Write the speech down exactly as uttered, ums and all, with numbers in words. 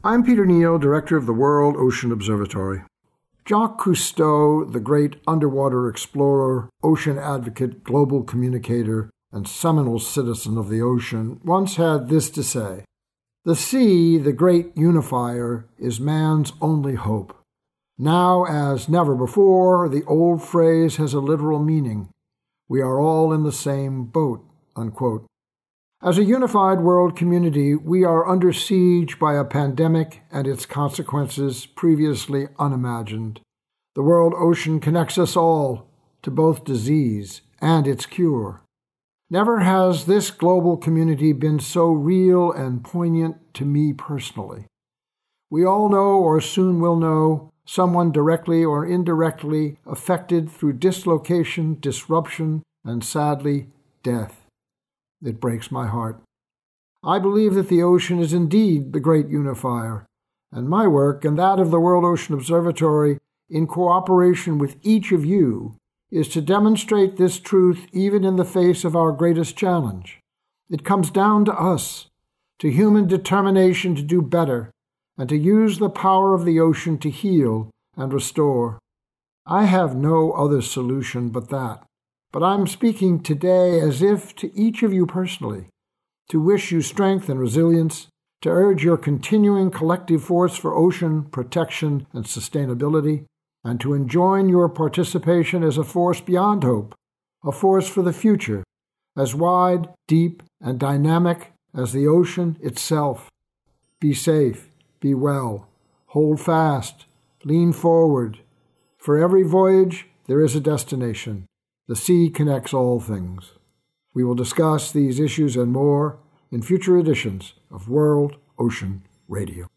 I'm Peter Neal, director of the World Ocean Observatory. Jacques Cousteau, the great underwater explorer, ocean advocate, global communicator, and seminal citizen of the ocean, once had this to say: "The sea, the great unifier, is man's only hope. Now, as never before, the old phrase has a literal meaning. We are all in the same boat." Unquote. As a unified world community, we are under siege by a pandemic and its consequences previously unimagined. The world ocean connects us all to both disease and its cure. Never has this global community been so real and poignant to me personally. We all know, or soon will know, someone directly or indirectly affected through dislocation, disruption, and sadly, death. It breaks my heart. I believe that the ocean is indeed the great unifier, and my work and that of the World Ocean Observatory, in cooperation with each of you, is to demonstrate this truth even in the face of our greatest challenge. It comes down to us, to human determination to do better, and to use the power of the ocean to heal and restore. I have no other solution but that. But I'm speaking today as if to each of you personally, to wish you strength and resilience, to urge your continuing collective force for ocean protection and sustainability, and to enjoin your participation as a force beyond hope, a force for the future, as wide, deep, and dynamic as the ocean itself. Be safe, be well, hold fast, lean forward. For every voyage, there is a destination. The sea connects all things. We will discuss these issues and more in future editions of World Ocean Radio.